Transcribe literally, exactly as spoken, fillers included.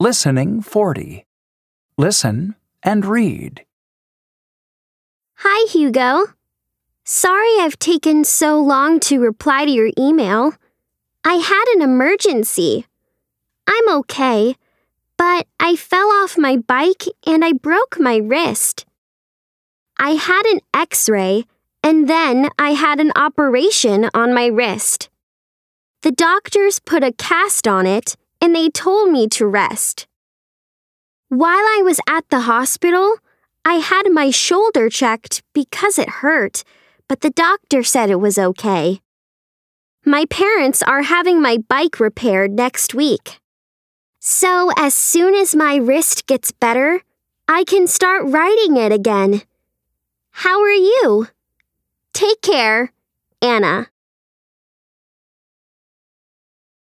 Listening forty. Listen and read. Hi, Hugo. Sorry I've taken so long to reply to your email. I had an emergency. I'm okay, but I fell off my bike and I broke my wrist. I had an x-ray and then I had an operation on my wrist. The doctors put a cast on it and they told me to rest. While I was at the hospital, I had my shoulder checked because it hurt, but the doctor said it was okay. My parents are having my bike repaired next week. So as soon as my wrist gets better, I can start riding it again. How are you? Take care, Anna.